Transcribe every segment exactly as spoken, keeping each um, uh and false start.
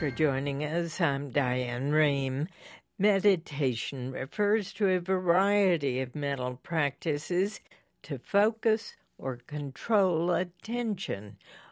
for joining us. I'm Diane Rehm. Meditation refers to a variety of mental practices to focus or control attention.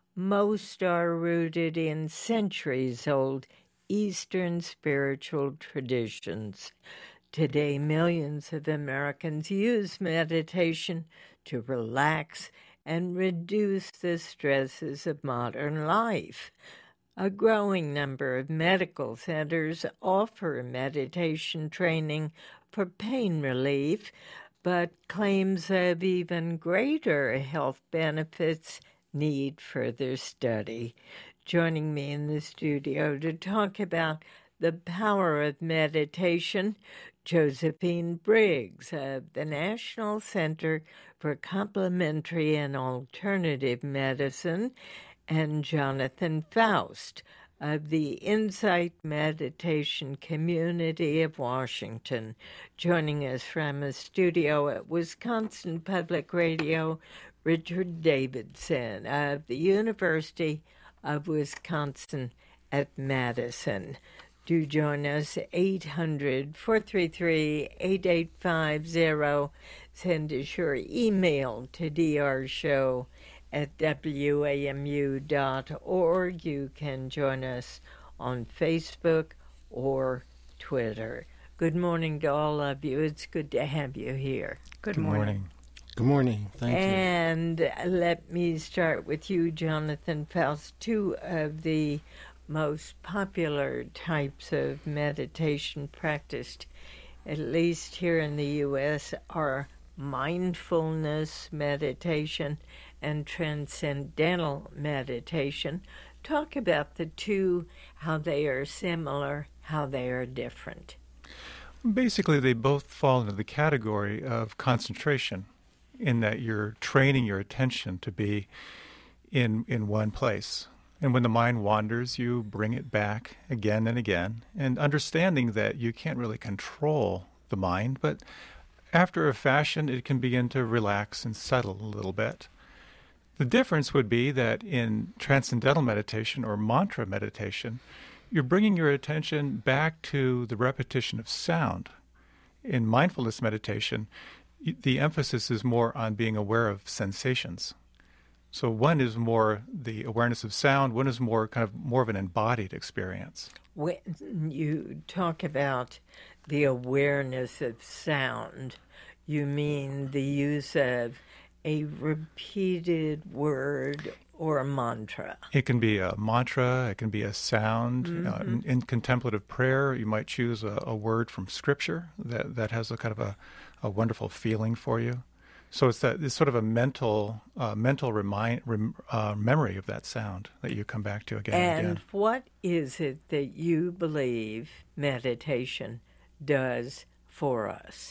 Most are rooted in centuries-old Eastern spiritual traditions. Today, millions of Americans use meditation to relax and reduce the stresses of modern life. A growing number of medical centers offer meditation training for pain relief, but claims of even greater health benefits need further study. Joining me in the studio to talk about the power of meditation, Josephine Briggs of the National Center for Complementary and Alternative Medicine, and Jonathan Faust of the Insight Meditation Community of Washington, joining us from a studio at Wisconsin Public Radio, Richard Davidson of the University of Wisconsin at Madison. Do join us, eight hundred, four three three, eight eight five zero. Send us your email to drshow at W A M U dot org. You can join us on Facebook or Twitter. Good morning to all of you. It's good to have you here. Good, good morning. morning. Good morning. Thank and you. And let me start with you, Jonathan Faust. Two of the most popular types of meditation practiced, at least here in the U S, are mindfulness meditation and transcendental meditation. Talk about the two, how they are similar, how they are different. Basically, they both fall into the category of concentration, in that you're training your attention to be in in one place. And when the mind wanders, you bring it back again and again, and understanding that you can't really control the mind, but after a fashion, it can begin to relax and settle a little bit. The difference would be that in transcendental meditation or mantra meditation, you're bringing your attention back to the repetition of sound. In mindfulness meditation, the emphasis is more on being aware of sensations. So one is more the awareness of sound, one is more kind of more of an embodied experience. When you talk about the awareness of sound, you mean the use of a repeated word or a mantra? It can be a mantra, it can be a sound. Mm-hmm. Uh, in, in contemplative prayer, you might choose a, a word from Scripture that, that has a kind of a, a wonderful feeling for you. So it's that it's sort of a mental uh, mental remind, rem, uh, memory of that sound that you come back to again and, and again. And what is it that you believe meditation does for us?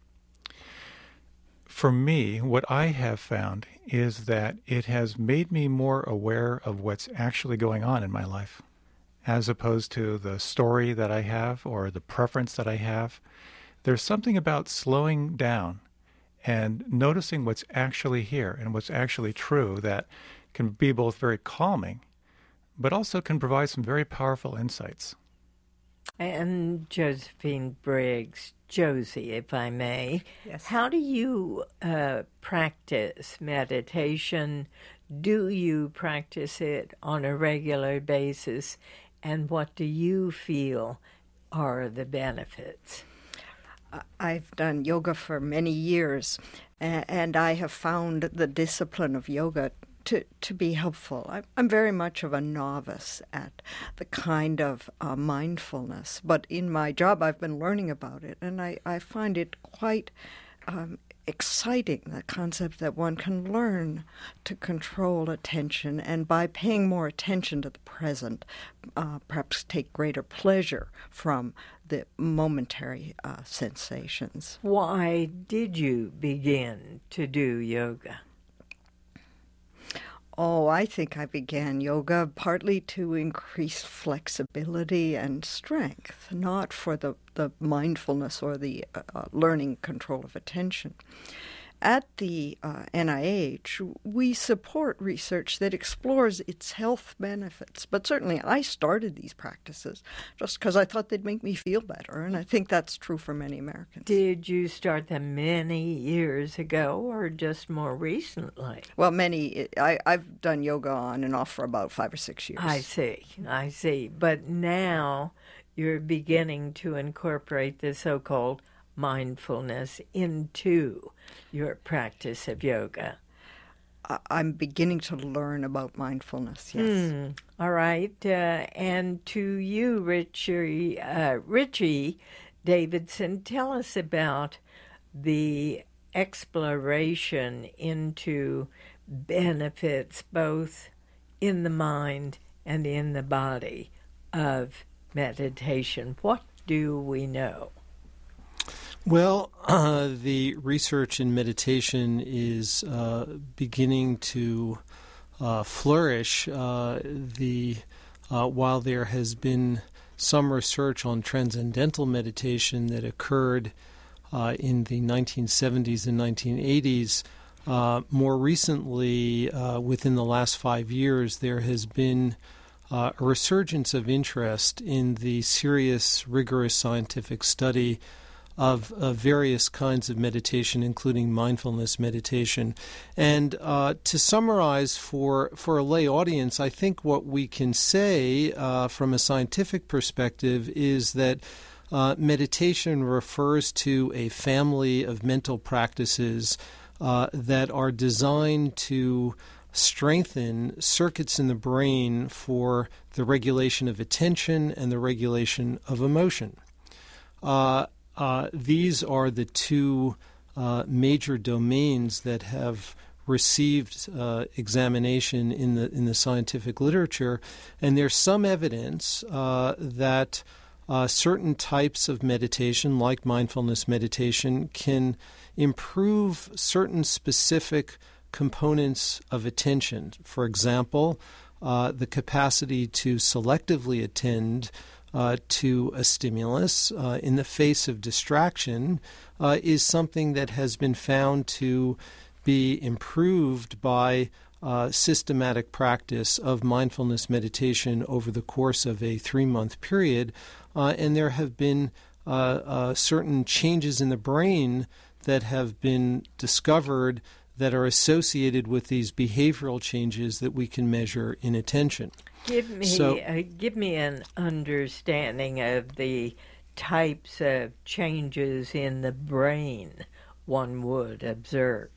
For me, what I have found is that it has made me more aware of what's actually going on in my life, as opposed to the story that I have or the preference that I have. There's something about slowing down and noticing what's actually here and what's actually true that can be both very calming, but also can provide some very powerful insights. And Josephine Briggs, Josie, if I may, yes. How do you uh, practice meditation? Do you practice it on a regular basis? And what do you feel are the benefits? I've done yoga for many years, and I have found the discipline of yoga to, to be helpful. I'm very much of a novice at the kind of uh, mindfulness, but in my job I've been learning about it, and I, I find it quite um, exciting, the concept that one can learn to control attention, and by paying more attention to the present, uh, perhaps take greater pleasure from the momentary uh, sensations. Why did you begin to do yoga? Oh, I think I began yoga partly to increase flexibility and strength, not for the, the mindfulness or the uh, learning control of attention. at the uh, N I H, we support research that explores its health benefits. But certainly I started these practices just because I thought they'd make me feel better, and I think that's true for many Americans. Did you start them many years ago or just more recently? Well, many. I, I've done yoga on and off for about five or six years. I see, I see. But now you're beginning to incorporate the so-called mindfulness into your practice of yoga. I'm beginning to learn about mindfulness, yes. Hmm. All right. Uh, and to you, Richie, uh, Richie Davidson, tell us about the exploration into benefits both in the mind and in the body of meditation. What do we know? Well, uh, the research in meditation is uh, beginning to uh, flourish. Uh, the uh, while there has been some research on transcendental meditation that occurred uh, in the nineteen seventies and nineteen eighties, uh, more recently, uh, within the last five years, there has been uh, a resurgence of interest in the serious, rigorous scientific study of uh, various kinds of meditation, including mindfulness meditation. And uh, to summarize for, for a lay audience, I think what we can say uh, from a scientific perspective is that uh, meditation refers to a family of mental practices uh, that are designed to strengthen circuits in the brain for the regulation of attention and the regulation of emotion. Uh, Uh, these are the two uh, major domains that have received uh, examination in the in the scientific literature, and there's some evidence uh, that uh, certain types of meditation, like mindfulness meditation, can improve certain specific components of attention. For example, uh, the capacity to selectively attend Uh, to a stimulus uh, in the face of distraction uh, is something that has been found to be improved by uh, systematic practice of mindfulness meditation over the course of a three-month period. Uh, and there have been uh, uh, certain changes in the brain that have been discovered that are associated with these behavioral changes that we can measure in attention. Give me, so, uh, give me an understanding of the types of changes in the brain one would observe.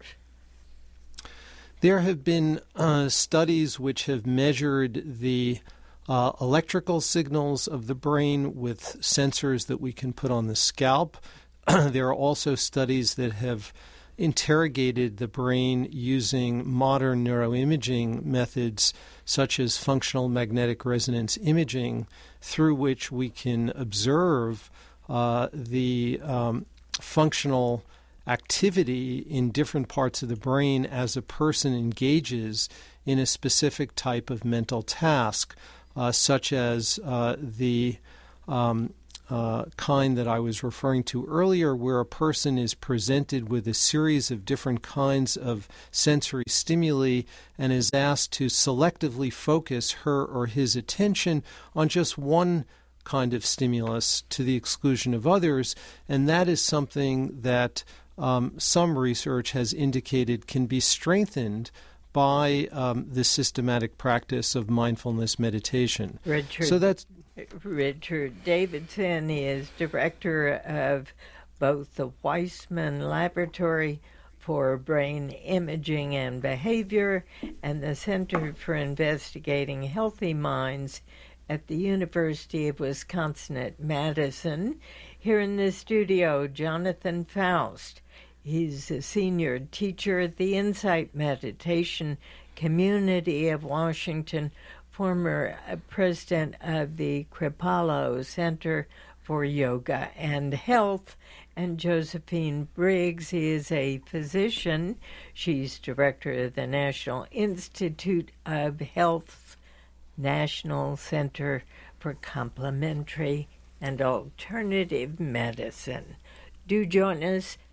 There have been uh, studies which have measured the uh, electrical signals of the brain with sensors that we can put on the scalp. There are also studies that have interrogated the brain using modern neuroimaging methods such as functional magnetic resonance imaging, through which we can observe uh, the um, functional activity in different parts of the brain as a person engages in a specific type of mental task, uh, such as uh, the um, Uh, kind that I was referring to earlier, where a person is presented with a series of different kinds of sensory stimuli and is asked to selectively focus her or his attention on just one kind of stimulus to the exclusion of others. And that is something that um, some research has indicated can be strengthened by um, the systematic practice of mindfulness meditation. Richard. So that's Richard Davidson is director of both the Weissman Laboratory for Brain Imaging and Behavior and the Center for Investigating Healthy Minds at the University of Wisconsin at Madison. Here in the studio, Jonathan Faust. He's a senior teacher at the Insight Meditation Community of Washington, former president of the Kripalu Center for Yoga and Health, and Josephine Briggs. He is a physician. She's director of the National Institute of Health's National Center for Complementary and Alternative Medicine. Do join us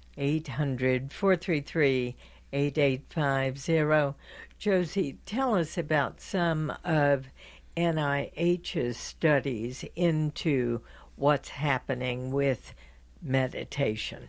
eight hundred, four three three, eight eight five zero. Josie, tell us about some of N I H's studies into what's happening with meditation.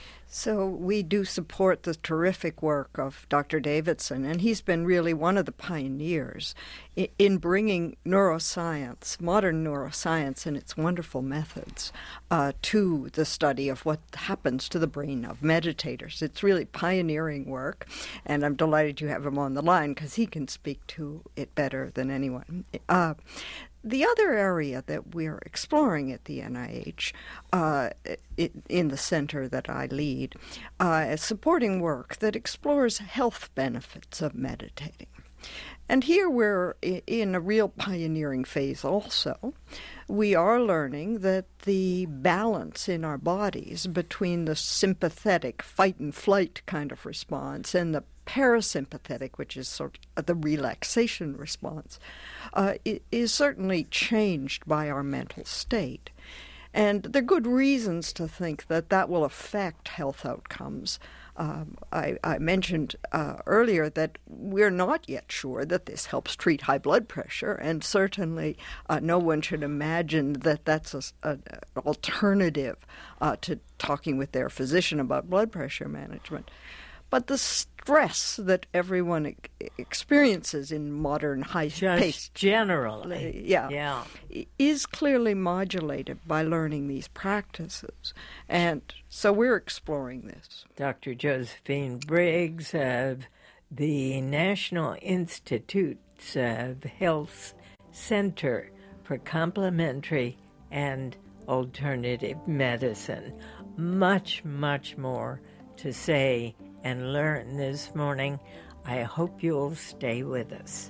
So we do support the terrific work of Doctor Davidson, and he's been really one of the pioneers in bringing neuroscience, modern neuroscience and its wonderful methods, uh, to the study of what happens to the brain of meditators. It's really pioneering work, and I'm delighted you have him on the line because he can speak to it better than anyone. Uh, The other area that we're exploring at the N I H, uh, it, in the center that I lead, uh, is supporting work that explores health benefits of meditating. And here we're in a real pioneering phase also. We are learning that the balance in our bodies between the sympathetic fight and flight kind of response and the parasympathetic, which is sort of the relaxation response, uh, is certainly changed by our mental state. And there are good reasons to think that that will affect health outcomes. Um, I, I mentioned uh, earlier that we're not yet sure that this helps treat high blood pressure, and certainly uh, no one should imagine that that's a, a, an alternative uh, to talking with their physician about blood pressure management. But the stress that everyone e- experiences in modern high-paced, generally, yeah, yeah, is clearly modulated by learning these practices, and so we're exploring this. Doctor Josephine Briggs of the National Institutes of Health Center for Complementary and Alternative Medicine. Much, much more to say and learn this morning. I hope you'll stay with us.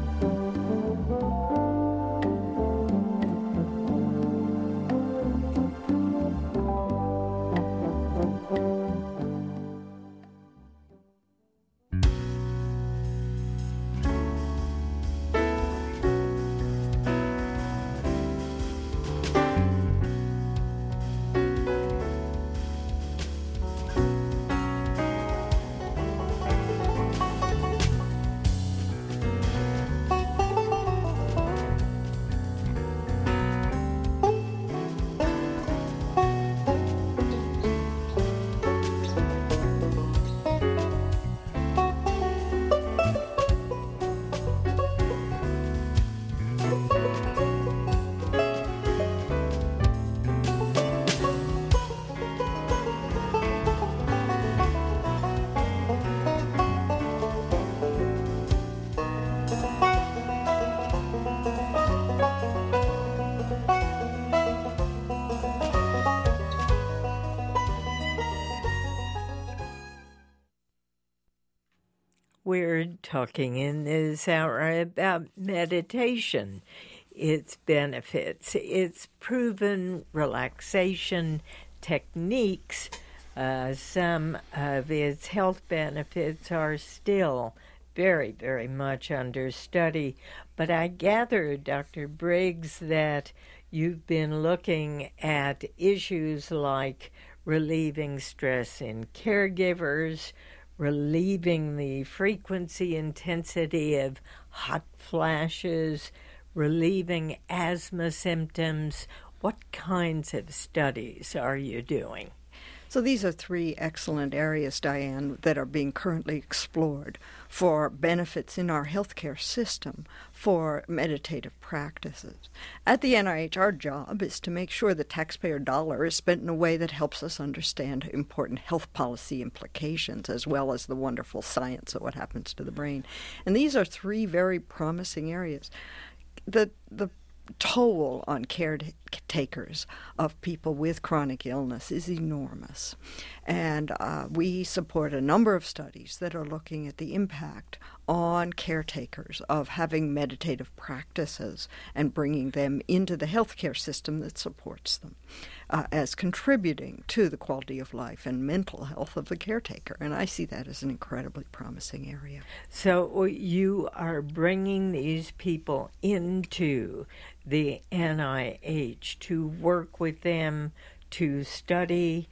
We're talking in this hour about meditation, its benefits, its proven relaxation techniques. Uh, some of its health benefits are still very, very much under study. But I gather, Doctor Briggs, that you've been looking at issues like relieving stress in caregivers, relieving the frequency, intensity of hot flashes, relieving asthma symptoms. What kinds of studies are you doing? So these are three excellent areas, Diane, that are being currently explored for benefits in our healthcare system for meditative practices. At the N I H, our job is to make sure the taxpayer dollar is spent in a way that helps us understand important health policy implications, as well as the wonderful science of what happens to the brain. And these are three very promising areas. The the toll on caretakers of people with chronic illness is enormous. And uh, we support a number of studies that are looking at the impact on caretakers of having meditative practices and bringing them into the healthcare system that supports them uh, as contributing to the quality of life and mental health of the caretaker. And I see that as an incredibly promising area. So you are bringing these people into the N I H to work with them, to study,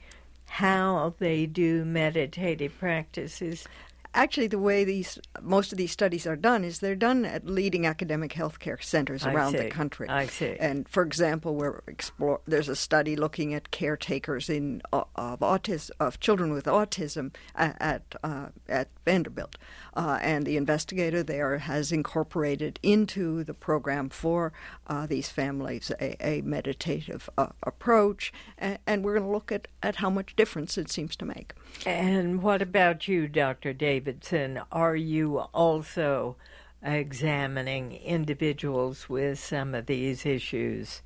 how they do meditative practices? Actually, the way these most of these studies are done is they're done at leading academic healthcare centers I around see. the country. I see. And for example, we're explore, there's a study looking at caretakers in uh, of autism of children with autism at at, uh, at Vanderbilt, uh, and the investigator there has incorporated into the program for uh, these families a, a meditative uh, approach, and, and we're going to look at, at how much difference it seems to make. And what about you, Doctor Davidson? Are you also examining individuals with some of these issues?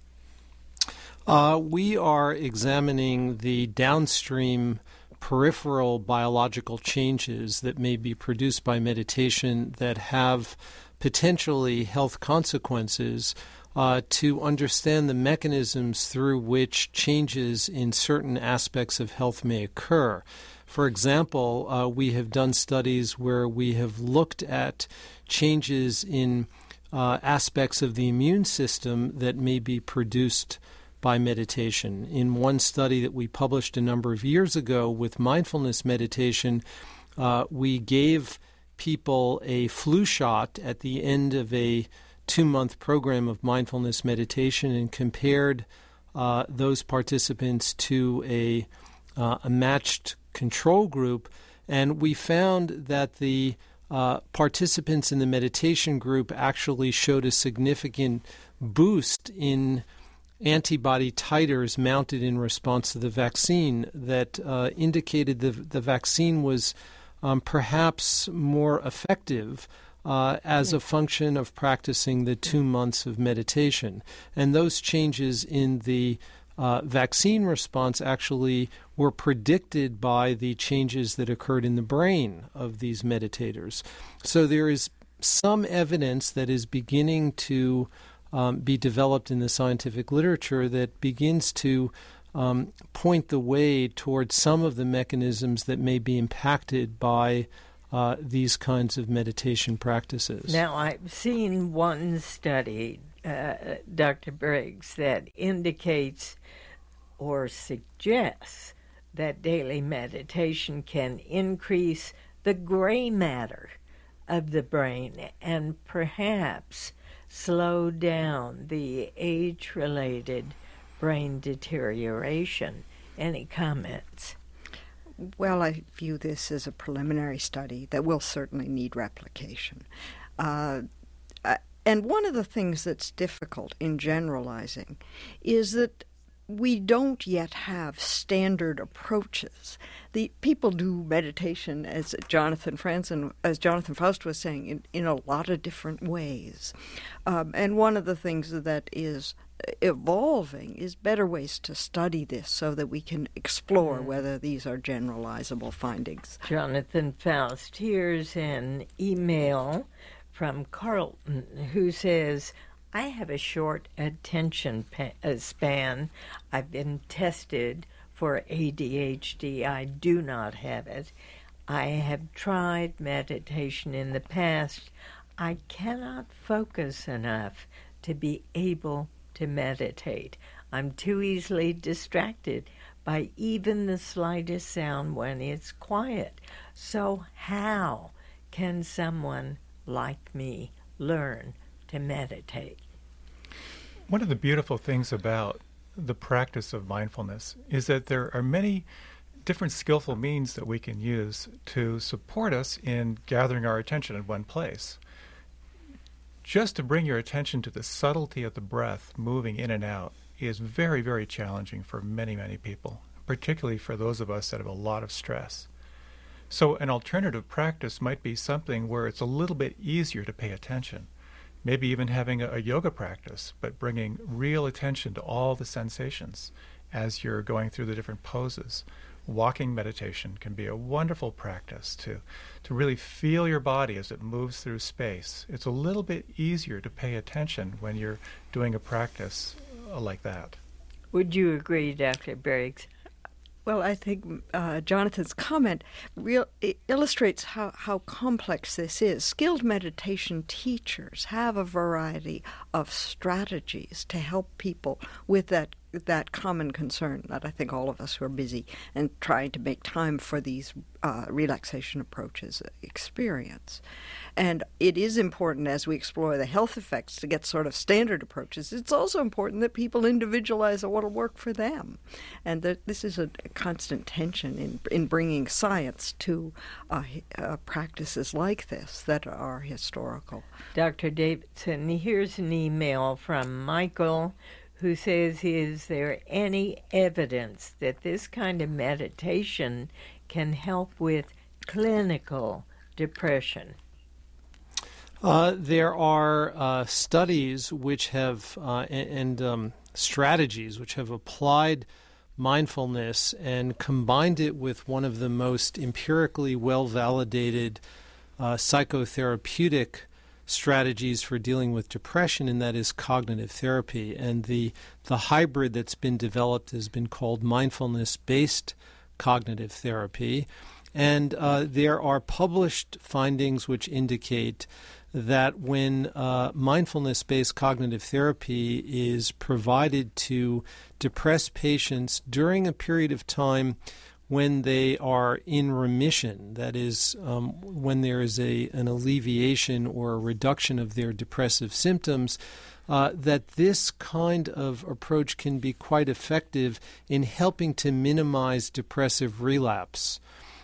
Uh, we are examining the downstream peripheral biological changes that may be produced by meditation that have potentially health consequences uh, to understand the mechanisms through which changes in certain aspects of health may occur. For example, uh, we have done studies where we have looked at changes in uh, aspects of the immune system that may be produced by meditation. In one study that we published a number of years ago with mindfulness meditation, uh, we gave people a flu shot at the end of a two-month program of mindfulness meditation and compared uh, those participants to a, uh, a matched control group, and we found that the uh, participants in the meditation group actually showed a significant boost in antibody titers mounted in response to the vaccine that uh, indicated the, the vaccine was um, perhaps more effective uh, as a function of practicing the two months of meditation. And those changes in the uh, vaccine response actually were predicted by the changes that occurred in the brain of these meditators. So there is some evidence that is beginning to um, be developed in the scientific literature that begins to um, point the way towards some of the mechanisms that may be impacted by uh, these kinds of meditation practices. Now, I've seen one study, uh, Doctor Briggs, that indicates or suggests that daily meditation can increase the gray matter of the brain and perhaps slow down the age-related brain deterioration. Any comments? Well, I view this as a preliminary study that will certainly need replication. Uh, uh, and one of the things that's difficult in generalizing is that we don't yet have standard approaches. The people do meditation, as Jonathan Franzen, as Jonathan Faust was saying, in, in a lot of different ways. Um, and one of the things that is evolving is better ways to study this so that we can explore mm. whether these are generalizable findings. Jonathan Faust, here's an email from Carlton who says, I have a short attention span. I've been tested for A D H D. I do not have it. I have tried meditation in the past. I cannot focus enough to be able to meditate. I'm too easily distracted by even the slightest sound when it's quiet. So how can someone like me learn to meditate? One of the beautiful things about the practice of mindfulness is that there are many different skillful means that we can use to support us in gathering our attention in one place. Just to bring your attention to the subtlety of the breath moving in and out is very, very challenging for many, many people, particularly for those of us that have a lot of stress. So an alternative practice might be something where it's a little bit easier to pay attention. Maybe even having a, a yoga practice, but bringing real attention to all the sensations as you're going through the different poses. Walking meditation can be a wonderful practice to, to really feel your body as it moves through space. It's a little bit easier to pay attention when you're doing a practice uh, like that. Would you agree, Doctor Briggs? Well, I think uh, Jonathan's comment real, it illustrates how, how complex this is. Skilled meditation teachers have a variety of strategies to help people with that that common concern that I think all of us who are busy and trying to make time for these uh, relaxation approaches experience. And it is important as we explore the health effects to get sort of standard approaches. It's also important that people individualize what will work for them. And that this is a, a constant tension in, in bringing science to uh, uh, practices like this that are historical. Doctor Davidson, here's an email from Michael who says, is there any evidence that this kind of meditation can help with clinical depression? Uh, there are uh, studies which have, uh, and, and um, strategies which have applied mindfulness and combined it with one of the most empirically well-validated uh, psychotherapeutic strategies for dealing with depression, and that is cognitive therapy. And the the hybrid that's been developed has been called mindfulness-based cognitive therapy. And uh, there are published findings which indicate that when uh, mindfulness-based cognitive therapy is provided to depressed patients during a period of time when they are in remission, that is, um, when there is a an alleviation or a reduction of their depressive symptoms, uh, that this kind of approach can be quite effective in helping to minimize depressive relapse.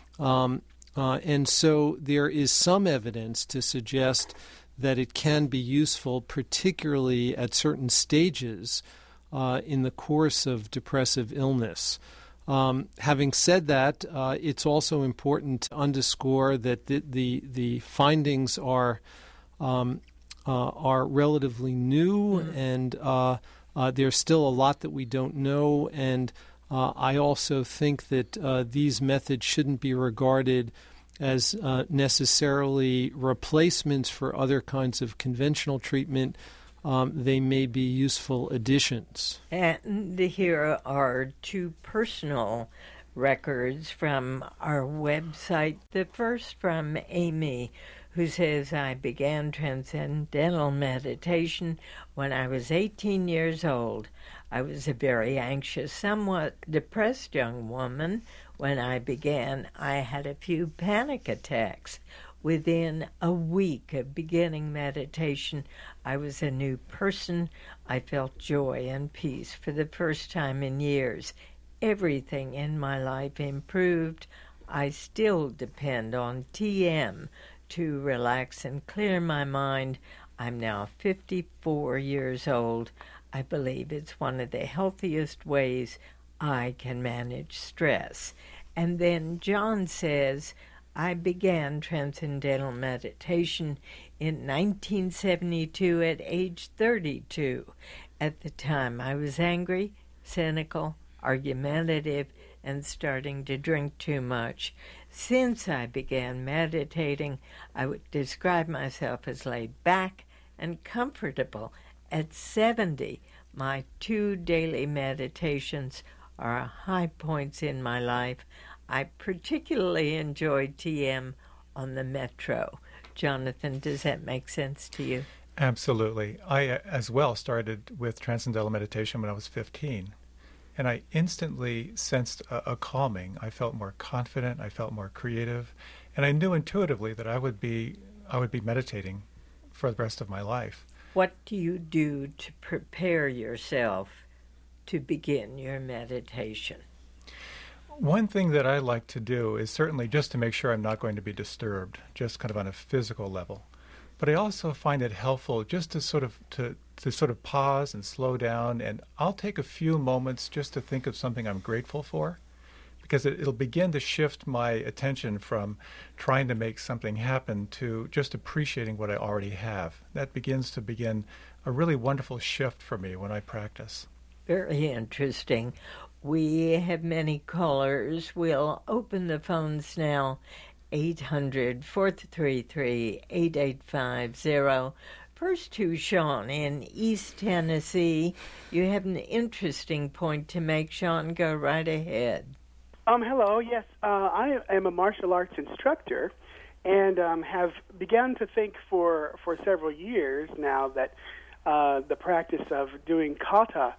Um, uh, and so there is some evidence to suggest that it can be useful, particularly at certain stages uh, in the course of depressive illness. Um, having said that, uh, it's also important to underscore that the the, the findings are um, uh, are relatively new, mm-hmm. and uh, uh, there's still a lot that we don't know. And uh, I also think that uh, these methods shouldn't be regarded as uh, necessarily replacements for other kinds of conventional treatment. Um, they may be useful additions. And here are two personal records from our website. The first from Amy, who says, I began transcendental meditation when I was eighteen years old. I was a very anxious, somewhat depressed young woman. When I began, I had a few panic attacks. Within a week of beginning meditation, I was a new person. I felt joy and peace for the first time in years. Everything in my life improved. I still depend on T M to relax and clear my mind. I'm now fifty-four years old. I believe it's one of the healthiest ways I can manage stress. And then John says, I began transcendental meditation in nineteen seventy-two at age thirty-two. At the time, I was angry, cynical, argumentative, and starting to drink too much. Since I began meditating, I would describe myself as laid back and comfortable. At seventy, my two daily meditations are high points in my life. I particularly enjoyed T M on the metro. Jonathan, does that make sense to you? Absolutely. I, uh, as well, started with transcendental meditation when I was fifteen, and I instantly sensed a, a calming. I felt more confident. I felt more creative, and I knew intuitively that I would be I would be meditating for the rest of my life. What do you do to prepare yourself to begin your meditation? One thing that I like to do is certainly just to make sure I'm not going to be disturbed, just kind of on a physical level. But I also find it helpful just to sort of to, to sort of pause and slow down, and I'll take a few moments just to think of something I'm grateful for, because it, it'll begin to shift my attention from trying to make something happen to just appreciating what I already have. That begins to begin a really wonderful shift for me when I practice. Very interesting. We have many callers. We'll open the phones now, eight hundred, four three three, eight eight five zero. First to Sean in East Tennessee. You have an interesting point to make, Sean. Go right ahead. Um, hello. Yes, uh, I am a martial arts instructor and um, have begun to think for, for several years now that uh, the practice of doing kata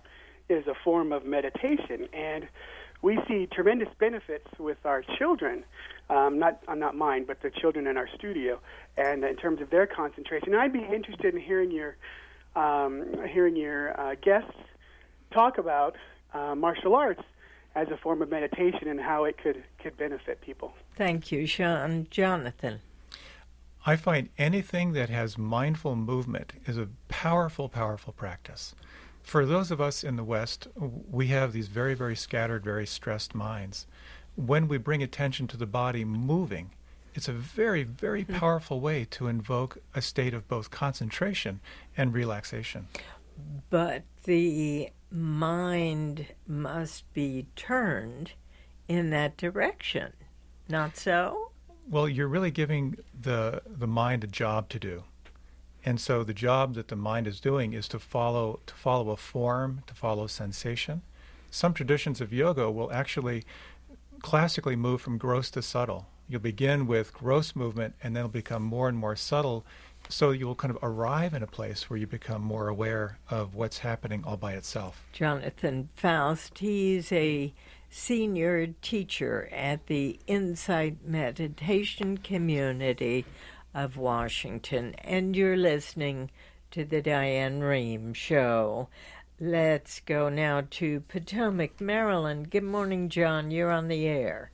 is a form of meditation, and we see tremendous benefits with our children, um, not uh, not mine, but the children in our studio, and in terms of their concentration. I'd be interested in hearing your um, hearing your uh, guests talk about uh, martial arts as a form of meditation and how it could, could benefit people. Thank you, Sean. Jonathan? I find anything that has mindful movement is a powerful, powerful practice. For those of us in the West, we have these very, very scattered, very stressed minds. When we bring attention to the body moving, it's a very, very powerful way to invoke a state of both concentration and relaxation. But the mind must be turned in that direction, not so? Well, you're really giving the the mind a job to do. And so the job that the mind is doing is to follow to follow a form, to follow sensation. Some traditions of yoga will actually classically move from gross to subtle. You'll begin with gross movement and then it'll become more and more subtle, so you'll kind of arrive in a place where you become more aware of what's happening all by itself. Jonathan Faust, he's a senior teacher at the Insight Meditation Community of Washington, and you're listening to the Diane Rehm Show. Let's go now to Potomac, Maryland. Good morning, John. You're on the air.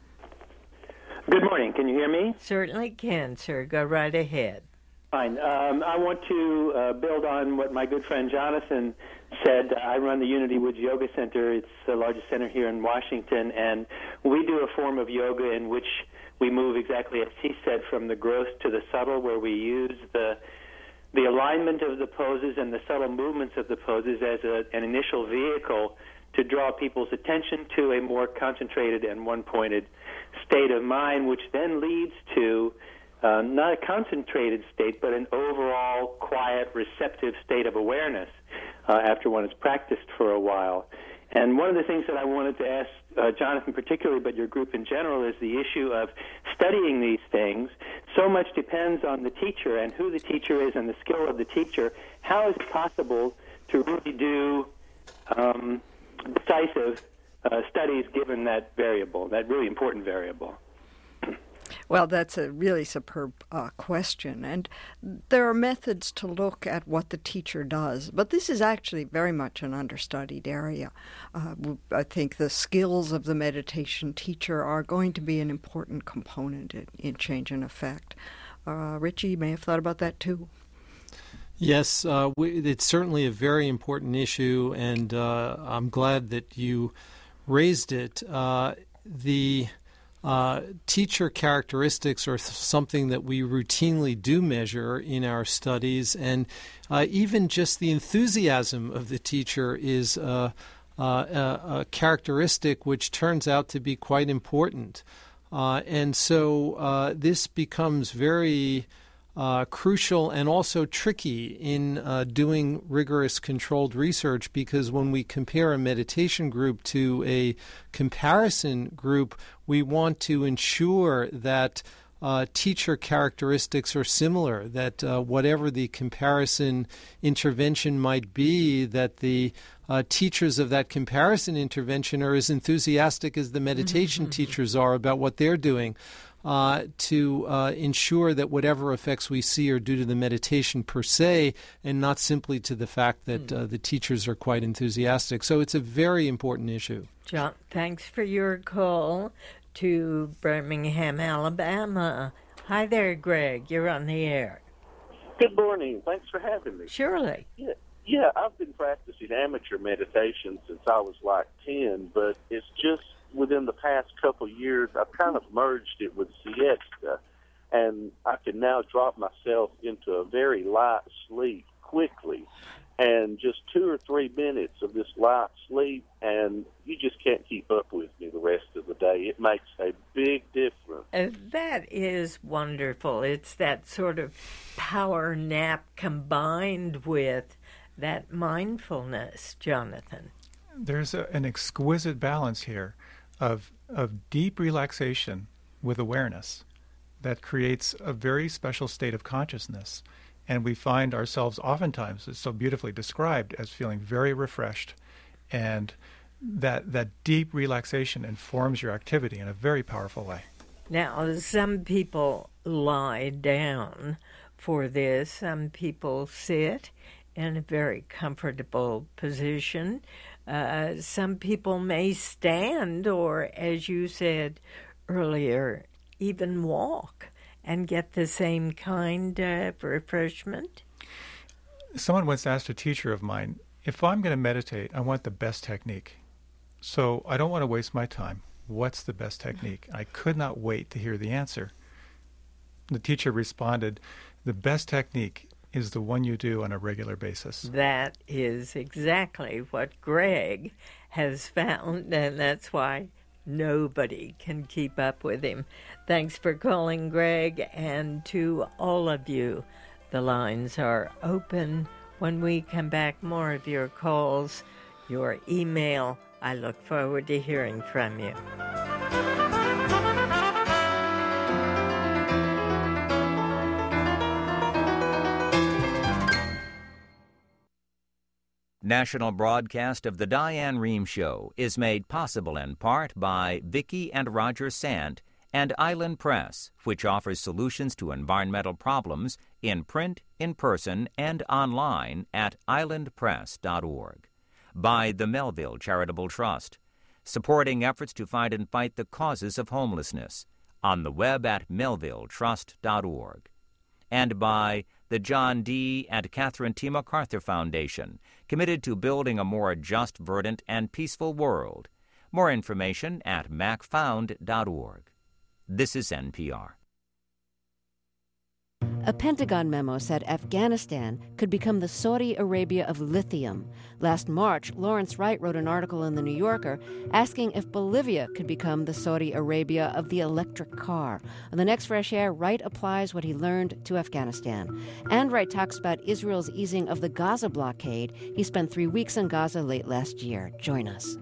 Good morning. Can you hear me? Certainly can, sir. Go right ahead. Fine. Um, I want to uh, build on what my good friend Jonathan said. I run the Unity Woods Yoga Center. It's the largest center here in Washington, and we do a form of yoga in which we move exactly as he said, from the gross to the subtle, where we use the the alignment of the poses and the subtle movements of the poses as a, an initial vehicle to draw people's attention to a more concentrated and one-pointed state of mind, which then leads to uh, not a concentrated state, but an overall quiet, receptive state of awareness uh, after one has practiced for a while. And one of the things that I wanted to ask uh, Jonathan particularly, but your group in general, is the issue of studying these things. So much depends on the teacher and who the teacher is and the skill of the teacher. How is it possible to really do um, decisive uh, studies given that variable, that really important variable? Well, that's a really superb uh, question, and there are methods to look at what the teacher does, but this is actually very much an understudied area. Uh, I think the skills of the meditation teacher are going to be an important component in, in change and effect. Uh, Richie, you may have thought about that too. Yes, uh, we, it's certainly a very important issue, and uh, I'm glad that you raised it. Uh, the Uh, teacher characteristics are th- something that we routinely do measure in our studies, and uh, even just the enthusiasm of the teacher is uh, uh, a, a characteristic which turns out to be quite important. Uh, and so uh, this becomes very Uh, crucial and also tricky in uh, doing rigorous controlled research, because when we compare a meditation group to a comparison group, we want to ensure that uh, teacher characteristics are similar, that uh, whatever the comparison intervention might be, that the uh, teachers of that comparison intervention are as enthusiastic as the meditation teachers are about what they're doing. Uh, to uh, ensure that whatever effects we see are due to the meditation per se, and not simply to the fact that uh, the teachers are quite enthusiastic. So it's a very important issue. John, thanks for your call to Birmingham, Alabama. Hi there, Greg. You're on the air. Good morning. Thanks for having me. Surely. Yeah, yeah, I've been practicing amateur meditation since I was like ten, but it's just within the past couple of years, I've kind of merged it with siesta, and I can now drop myself into a very light sleep quickly, and just two or three minutes of this light sleep, and you just can't keep up with me the rest of the day. It makes a big difference. Uh, that is wonderful. It's that sort of power nap combined with that mindfulness, Jonathan. There's a, an exquisite balance here of of deep relaxation with awareness that creates a very special state of consciousness. And we find ourselves oftentimes, it's so beautifully described, as feeling very refreshed and that that deep relaxation informs your activity in a very powerful way. Now, some people lie down for this. Some people sit in a very comfortable position. Uh, some people may stand or, as you said earlier, even walk and get the same kind of refreshment. Someone once asked a teacher of mine, if I'm going to meditate, I want the best technique. So I don't want to waste my time. What's the best technique? I could not wait to hear the answer. The teacher responded, the best technique is the one you do on a regular basis. That is exactly what Greg has found, and that's why nobody can keep up with him. Thanks for calling, Greg, and to all of you, the lines are open. When we come back, more of your calls, your email. I look forward to hearing from you. National broadcast of the Diane Rehm Show is made possible in part by Vicki and Roger Sant and Island Press, which offers solutions to environmental problems in print, in person, and online at island press dot org. By the Melville Charitable Trust, supporting efforts to find and fight the causes of homelessness, on the web at melville trust dot org. And by the John D. and Catherine T. MacArthur Foundation, committed to building a more just, verdant, and peaceful world. More information at mac found dot org. This is N P R. A Pentagon memo said Afghanistan could become the Saudi Arabia of lithium. Last March, Lawrence Wright wrote an article in The New Yorker asking if Bolivia could become the Saudi Arabia of the electric car. On the next Fresh Air, Wright applies what he learned to Afghanistan. And Wright talks about Israel's easing of the Gaza blockade. He spent three weeks in Gaza late last year. Join us.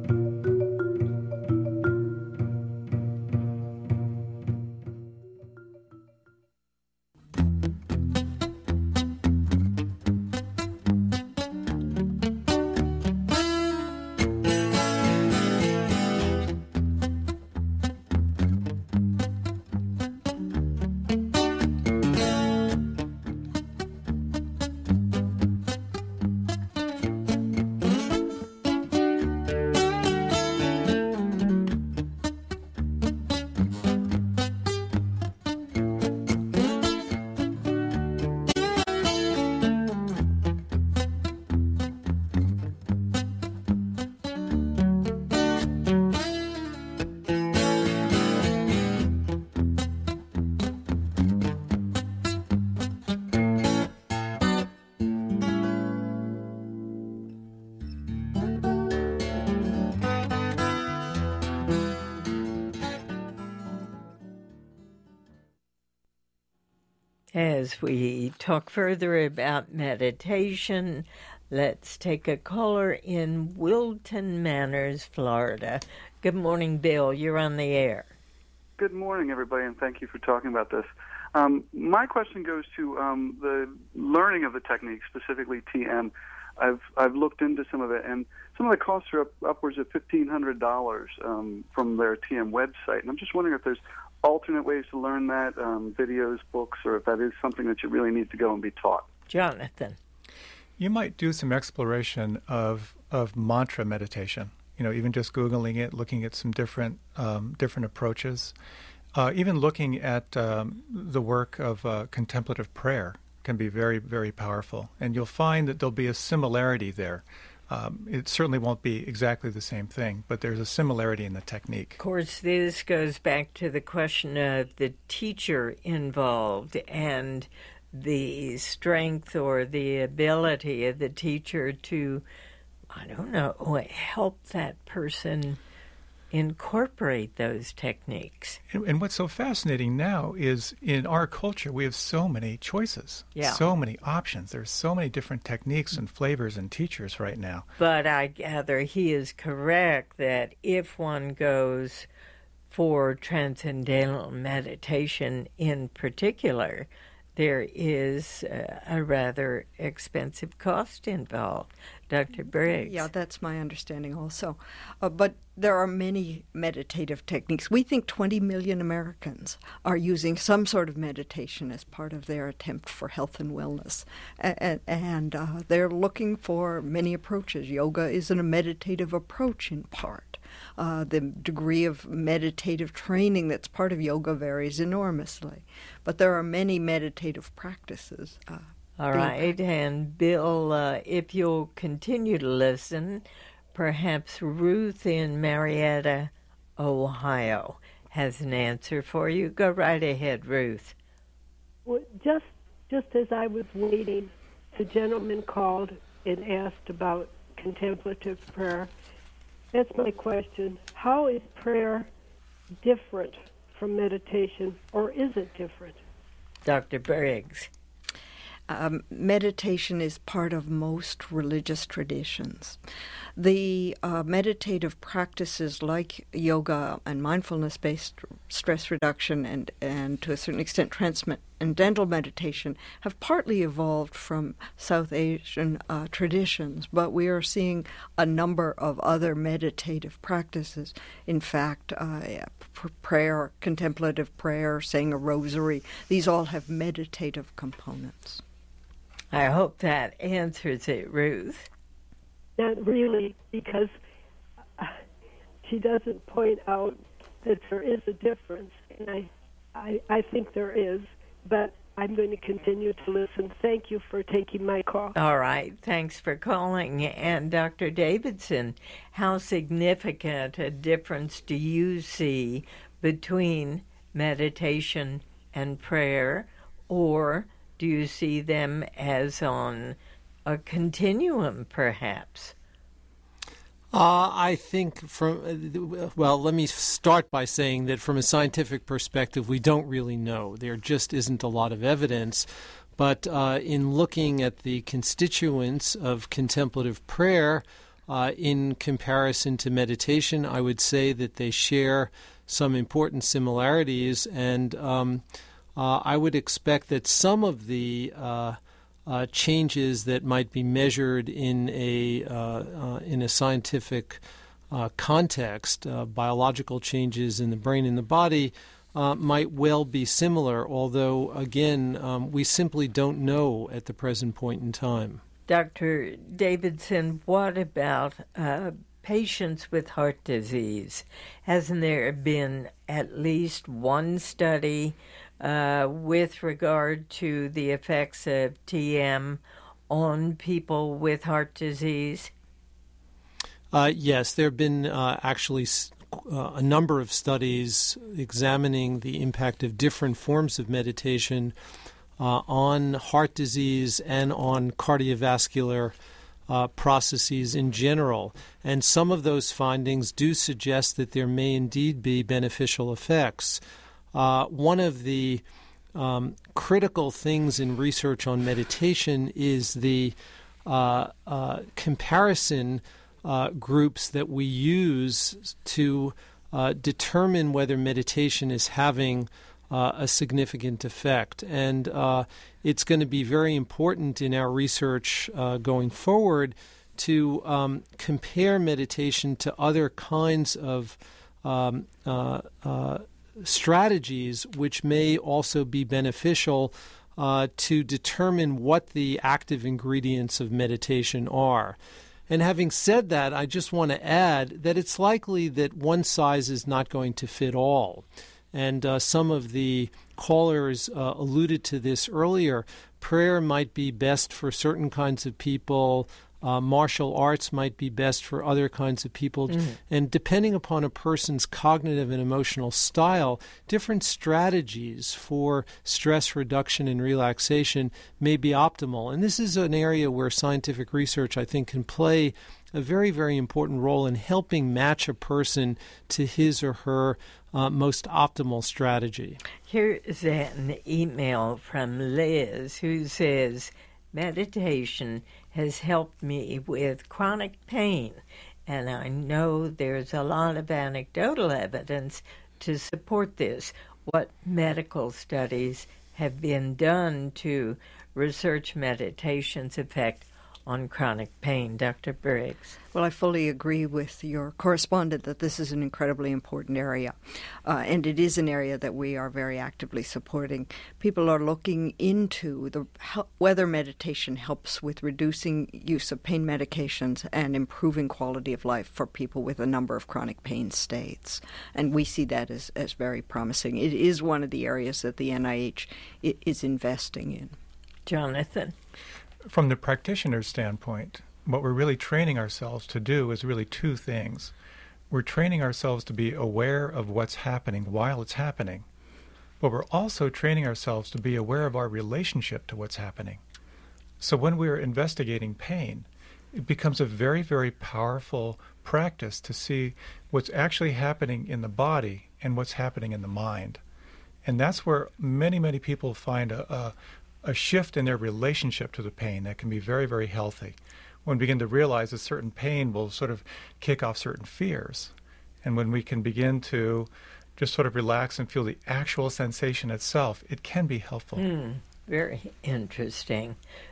As we talk further about meditation, let's take a caller in Wilton Manors, Florida. Good morning, Bill. You're on the air. Good morning, everybody, and thank you for talking about this. Um, my question goes to um, the learning of the technique, specifically T M. I've I've looked into some of it, and some of the costs are up, upwards of fifteen hundred dollars um, from their T M website. And I'm just wondering if there's alternate ways to learn that, um, videos, books, or if that is something that you really need to go and be taught. Jonathan. You might do some exploration of of mantra meditation. You know, even just Googling it, looking at some different um, different approaches. Uh, even looking at um, the work of uh, contemplative prayer can be very, very powerful. And you'll find that there'll be a similarity there. Um, it certainly won't be exactly the same thing, but there's a similarity in the technique. Of course, this goes back to the question of the teacher involved and the strength or the ability of the teacher to, I don't know, help that person incorporate those techniques. And, and what's so fascinating now is in our culture we have so many choices, yeah. so many options. There's so many different techniques and flavors and teachers right now. But I gather he is correct that if one goes for transcendental meditation in particular, there is uh, a rather expensive cost involved. Doctor Briggs? Yeah, that's my understanding also. Uh, but there are many meditative techniques. We think twenty million Americans are using some sort of meditation as part of their attempt for health and wellness. And, and uh, they're looking for many approaches. Yoga is a meditative approach in part. Uh, the degree of meditative training that's part of yoga varies enormously. But there are many meditative practices. Uh, All right, and Bill, uh, if you'll continue to listen, perhaps Ruth in Marietta, Ohio, has an answer for you. Go right ahead, Ruth. Well, just just as I was waiting, the gentleman called and asked about contemplative prayer. That's my question. How is prayer different from meditation, or is it different? Doctor Briggs. Um, meditation is part of most religious traditions. The uh, meditative practices like yoga and mindfulness-based stress reduction and, and to a certain extent transcendental meditation have partly evolved from South Asian uh, traditions, but we are seeing a number of other meditative practices. In fact, uh, prayer, contemplative prayer, saying a rosary, these all have meditative components. I hope that answers it, Ruth. Not really, because uh, she doesn't point out that there is a difference, and I, I, I think there is, but I'm going to continue to listen. Thank you for taking my call. All right, thanks for calling. And Doctor Davidson, how significant a difference do you see between meditation and prayer, or do you see them as on a continuum, perhaps? Uh, I think from, well, let me start by saying that from a scientific perspective, we don't really know. There just isn't a lot of evidence. But uh, in looking at the constituents of contemplative prayer uh, in comparison to meditation, I would say that they share some important similarities, and um, Uh, I would expect that some of the uh, uh, changes that might be measured in a uh, uh, in a scientific uh, context, uh, biological changes in the brain and the body, uh, might well be similar. Although, again, um, we simply don't know at the present point in time. Doctor Davidson, what about uh, patients with heart disease? Hasn't there been at least one study Uh, with regard to the effects of T M on people with heart disease? Uh, yes, there have been uh, actually uh, a number of studies examining the impact of different forms of meditation uh, on heart disease and on cardiovascular uh, processes in general. And some of those findings do suggest that there may indeed be beneficial effects. Uh, one of the um, critical things in research on meditation is the uh, uh, comparison uh, groups that we use to uh, determine whether meditation is having uh, a significant effect. And uh, it's going to be very important in our research uh, going forward to um, compare meditation to other kinds of um, uh, uh, strategies which may also be beneficial uh, to determine what the active ingredients of meditation are. And having said that, I just want to add that it's likely that one size is not going to fit all. And uh, some of the callers uh, alluded to this earlier. Prayer might be best for certain kinds of people. Uh, martial arts might be best for other kinds of people. Mm-hmm. And depending upon a person's cognitive and emotional style, different strategies for stress reduction and relaxation may be optimal. And this is an area where scientific research, I think, can play a very, very important role in helping match a person to his or her uh, most optimal strategy. Here's an email from Liz who says, meditation has helped me with chronic pain, and I know there's a lot of anecdotal evidence to support this. What medical studies have been done to research meditation's effect on chronic pain. Doctor Briggs. Well, I fully agree with your correspondent that this is an incredibly important area, uh, and it is an area that we are very actively supporting. People are looking into the whether meditation helps with reducing use of pain medications and improving quality of life for people with a number of chronic pain states, and we see that as, as very promising. It is one of the areas that the N I H is investing in. Jonathan. From the practitioner's standpoint, what we're really training ourselves to do is really two things. We're training ourselves to be aware of what's happening while it's happening, but we're also training ourselves to be aware of our relationship to what's happening. So when we're investigating pain, it becomes a very, very powerful practice to see what's actually happening in the body and what's happening in the mind. And that's where many, many people find a, a a shift in their relationship to the pain that can be very, very healthy. When we begin to realize that certain pain will sort of kick off certain fears. And when we can begin to just sort of relax and feel the actual sensation itself, it can be helpful. Mm, very interesting.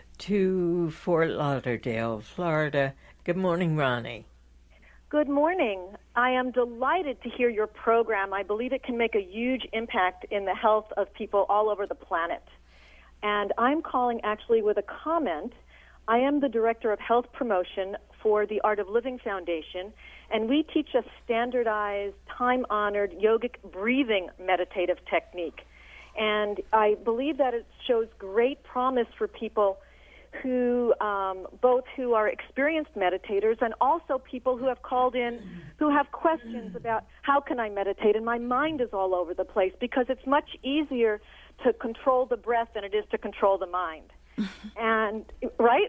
To Fort Lauderdale, Florida. Good morning, Ronnie. Good morning. I am delighted to hear your program. I believe it can make a huge impact in the health of people all over the planet. And I'm calling actually with a comment. I am the Director of Health Promotion for the Art of Living Foundation, and we teach a standardized, time-honored yogic breathing meditative technique. And I believe that it shows great promise for people who, um, both who are experienced meditators and also people who have called in who have questions about how can I meditate, and my mind is all over the place, because it's much easier to control the breath than it is to control the mind. And, right?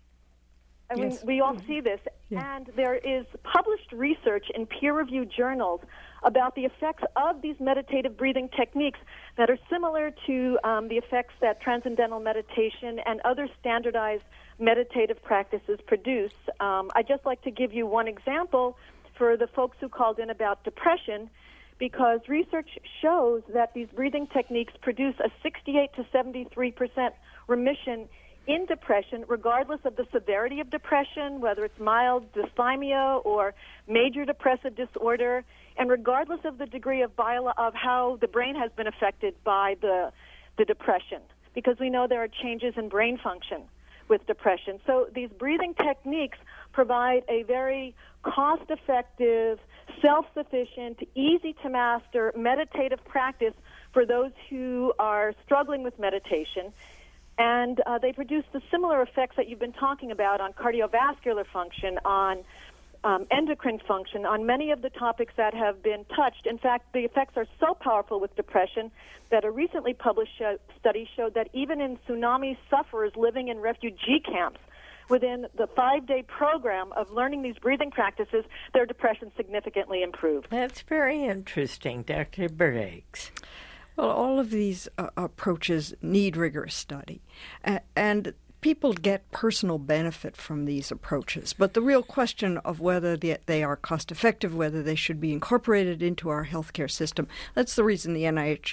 I mean, yes. we all see this. Yeah. And there is published research in peer-reviewed journals about the effects of these meditative breathing techniques that are similar to um, the effects that transcendental meditation and other standardized meditative practices produce. Um, I'd just like to give you one example for the folks who called in about depression, because research shows that these breathing techniques produce a sixty-eight to seventy-three percent remission in depression, regardless of the severity of depression, whether it's mild dysthymia or major depressive disorder, and regardless of the degree of bio- of how the brain has been affected by the the depression, because we know there are changes in brain function with depression. So these breathing techniques provide a very cost-effective, self-sufficient, easy-to-master meditative practice for those who are struggling with meditation. And uh, they produce the similar effects that you've been talking about on cardiovascular function, on um, endocrine function, on many of the topics that have been touched. In fact, the effects are so powerful with depression that a recently published show, study showed that even in tsunami sufferers living in refugee camps, within the five-day program of learning these breathing practices, their depression significantly improved. That's very interesting, Doctor Briggs. Well, all of these uh, approaches need rigorous study, uh, and people get personal benefit from these approaches. But the real question of whether they, they are cost-effective, whether they should be incorporated into our healthcare system, that's the reason the N I H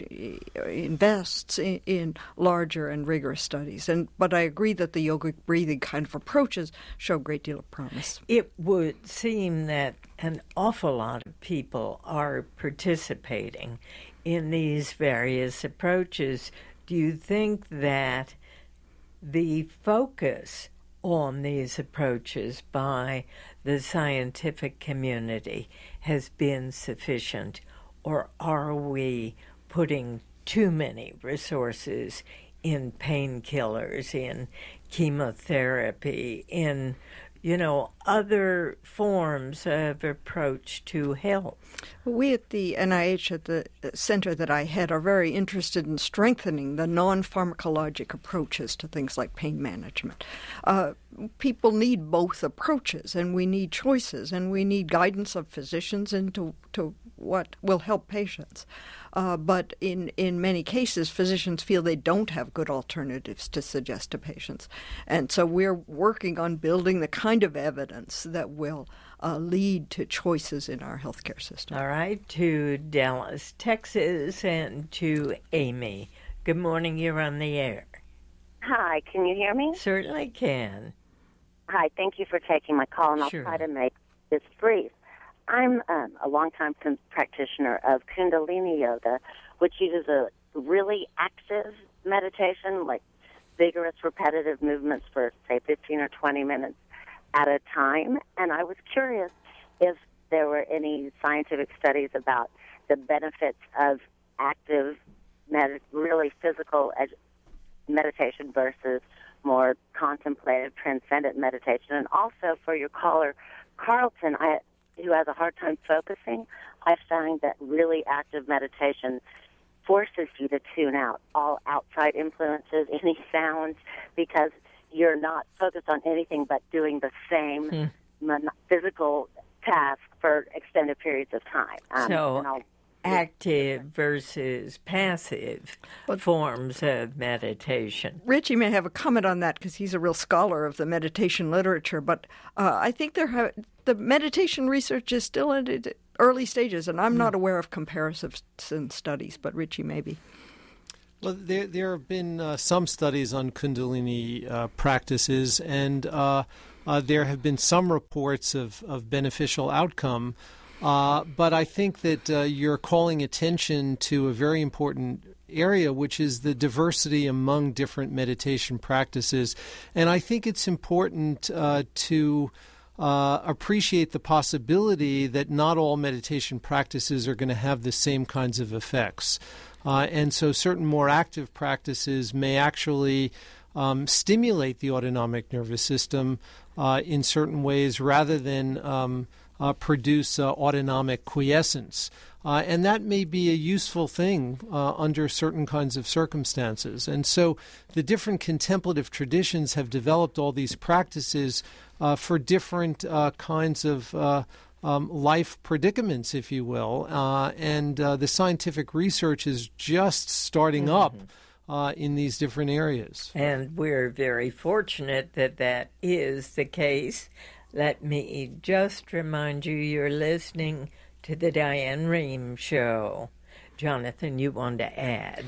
invests in, in larger and rigorous studies. And but I agree that the yogic breathing kind of approaches show a great deal of promise. It would seem that an awful lot of people are participating in these various approaches. Do you think that the focus on these approaches by the scientific community has been sufficient, or are we putting too many resources in painkillers, in chemotherapy, in, you know, other forms of approach to health? We at the N I H, at the center that I head, are very interested in strengthening the non-pharmacologic approaches to things like pain management. Uh, people need both approaches, and we need choices, and we need guidance of physicians into to what will help patients. Uh, but in, in many cases, physicians feel they don't have good alternatives to suggest to patients. And so we're working on building the kind of evidence that will uh, lead to choices in our healthcare system. All right, to Dallas, Texas, and to Amy. Good morning. You're on the air. Hi, can you hear me? Certainly can. Hi, thank you for taking my call, and I'll Sure. try to make this brief. I'm um, a longtime con- practitioner of Kundalini Yoga, which uses a really active meditation, like vigorous, repetitive movements for, say, fifteen or twenty minutes at a time. And I was curious if there were any scientific studies about the benefits of active, med- really physical ed- meditation versus more contemplative, transcendent meditation. And also for your caller, Carlton, I, who has a hard time focusing, I found that really active meditation forces you to tune out all outside influences, any sounds, because you're not focused on anything but doing the same Hmm. mon- physical task for extended periods of time. Um, So, and I'll- active versus passive forms of meditation. Richie may have a comment on that because he's a real scholar of the meditation literature. But uh, I think there have, the meditation research is still in its early stages, and I'm not aware of comparisons studies. But Richie, maybe. Well, there there have been uh, some studies on Kundalini uh, practices, and uh, uh, there have been some reports of, of beneficial outcome. Uh, but I think that uh, you're calling attention to a very important area, which is the diversity among different meditation practices. And I think it's important uh, to uh, appreciate the possibility that not all meditation practices are going to have the same kinds of effects. Uh, and so certain more active practices may actually um, stimulate the autonomic nervous system uh, in certain ways rather than um, Uh, produce uh, autonomic quiescence. Uh, and that may be a useful thing uh, under certain kinds of circumstances. And so the different contemplative traditions have developed all these practices uh, for different uh, kinds of uh, um, life predicaments, if you will. Uh, and uh, the scientific research is just starting Mm-hmm. up uh, in these different areas. And we're very fortunate that that is the case. Let me just remind you you're listening to the Diane Rehm Show. Jonathan, you want to add?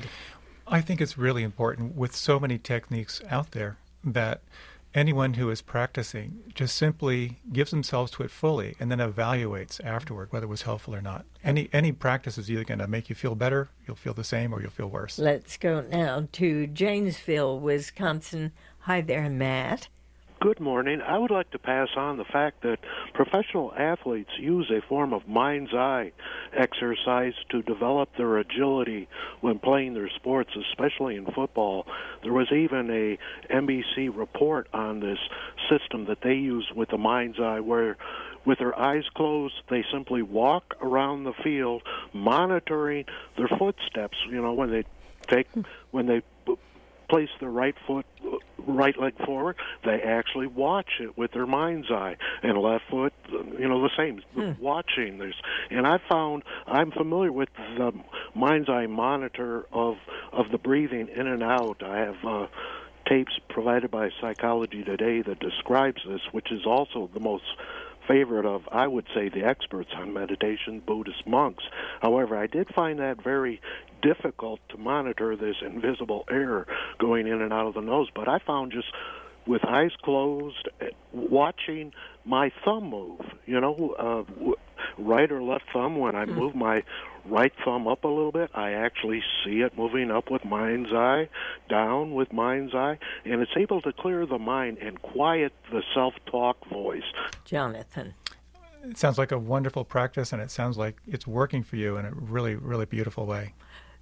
I think it's really important with so many techniques out there that anyone who is practicing just simply gives themselves to it fully and then evaluates afterward whether it was helpful or not. Any any practice is either going to make you feel better, you'll feel the same, or you'll feel worse. Let's go now to Janesville, Wisconsin. Hi there, Matt. Good morning. I would like to pass on the fact that professional athletes use a form of mind's eye exercise to develop their agility when playing their sports, especially in football. There was even a N B C report on this system that they use with the mind's eye where with their eyes closed, they simply walk around the field monitoring their footsteps, you know, when they take when they place their right foot, right leg forward, they actually watch it with their mind's eye, and left foot, you know, the same, hmm. watching this. And I found I'm familiar with the mind's eye monitor of of the breathing in and out. I have uh, tapes provided by Psychology Today that describes this, which is also the most favorite of, I would say, the experts on meditation, Buddhist monks. However, I did find that very difficult to monitor, this invisible air going in and out of the nose. But I found just with eyes closed, watching my thumb move, you know, uh, right or left thumb, when I move my right thumb up a little bit, I actually see it moving up with mind's eye, down with mind's eye, and it's able to clear the mind and quiet the self-talk voice. Jonathan. It sounds like a wonderful practice, and it sounds like it's working for you in a really, really beautiful way.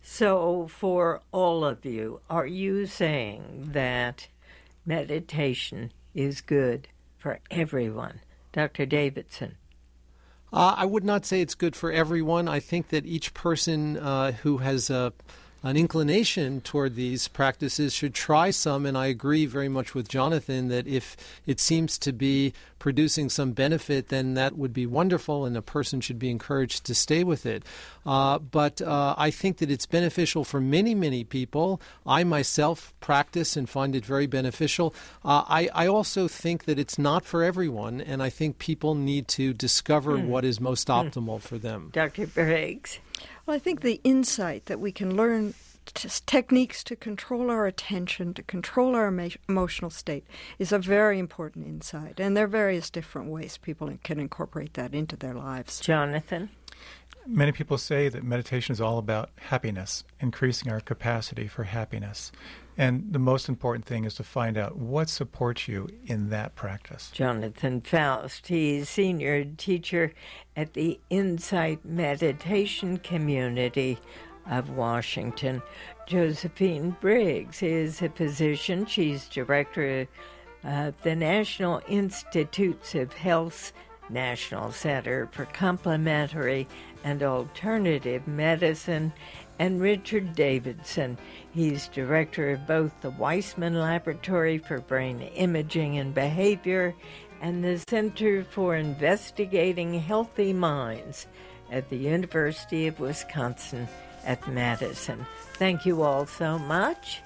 So for all of you, are you saying that meditation is good for everyone? Doctor Davidson. Uh, I would not say it's good for everyone. I think that each person uh, who has a, an inclination toward these practices should try some, and I agree very much with Jonathan that if it seems to be producing some benefit, then that would be wonderful, and a person should be encouraged to stay with it. Uh, but uh, I think that it's beneficial for many, many people. I myself practice and find it very beneficial. Uh, I, I also think that it's not for everyone, and I think people need to discover mm. what is most optimal mm. for them. Doctor Briggs. Well, I think the insight that we can learn t- techniques to control our attention, to control our emo- emotional state is a very important insight. And there are various different ways people can incorporate that into their lives. Jonathan? Many people say that meditation is all about happiness, increasing our capacity for happiness. And the most important thing is to find out what supports you in that practice. Jonathan Faust, he's senior teacher at the Insight Meditation Community of Washington. Josephine Briggs is a physician. She's director of the National Institutes of Health's National Center for Complementary and Alternative Medicine, and Richard Davidson. He's director of both the Weissman Laboratory for Brain Imaging and Behavior and the Center for Investigating Healthy Minds at the University of Wisconsin at Madison. Thank you all so much.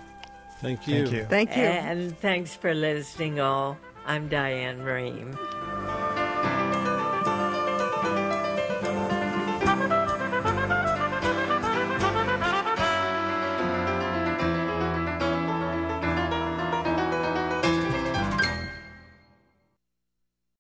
Thank you. Thank you. Thank you. And thanks for listening all. I'm Diane Rehm.